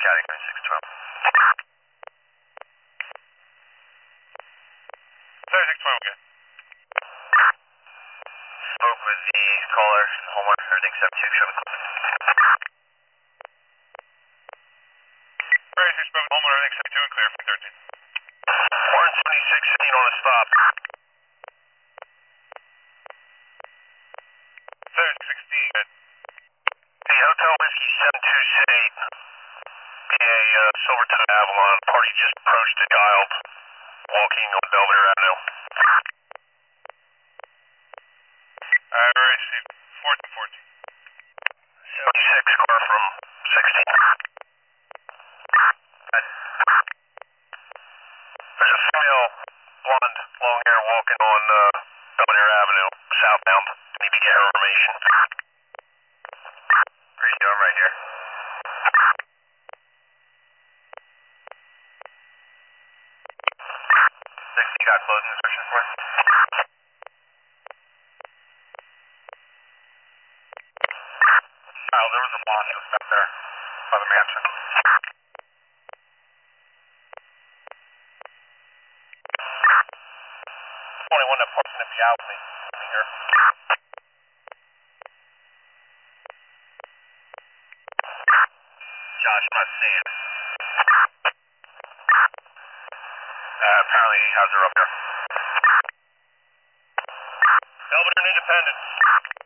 Category 612. 3612, okay. Spoke with the caller, homeowner, everything 72, show me. 36 spoke with homeowner, everything 72 and clear for 13. Warren 7615 on the stop. 3616, good. The Hotel Whiskey 728, PA Silverton Avalon, party just approached the child, walking on Belvedere Avenue. Alright, received 1414. 76 car from 16. There's a female, blonde, long hair walking on Belvedere Avenue, southbound. Need to get her information. What are you doing right here? You got closing instructions for? Kyle, there was a monster up there by the mansion. 21, that part's gonna be out with me. Here. Josh, I'm not seeing. Apparently he has her up there. Belvedere and Independence.